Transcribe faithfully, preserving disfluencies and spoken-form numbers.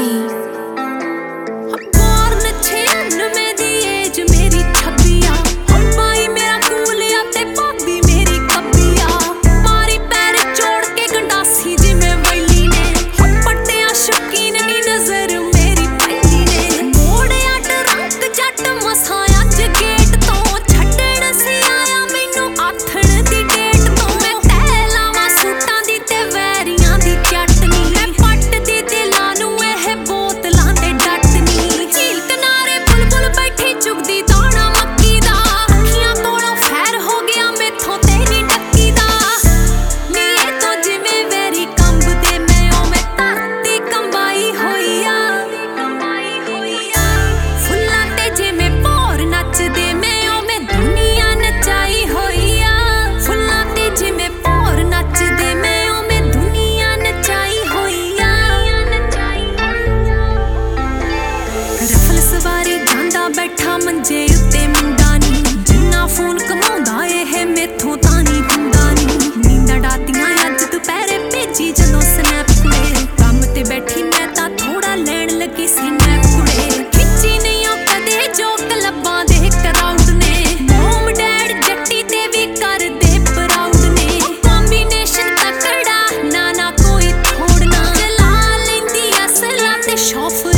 बैठा मंजे उत्ते मुंडा नी जिन्ना फोन कमाउंदा एह मेथों तां नी हुंदा नी नींदां डातियां अज दुपहरे भेजी जदों स्नैप कुड़े कम ते बैठी मैं तां थोड़ा लैण लगी सी नैप कुड़े खिच्ची नहीं ओ कदे जो क्लबां दे क्राउड ने मोम डैड जट्टी ते भी कर दे प्राउड ने कॉम्बिनेशन तकड़ा ना ना कोई थोड़ना चला लैंदी असला ते शौफ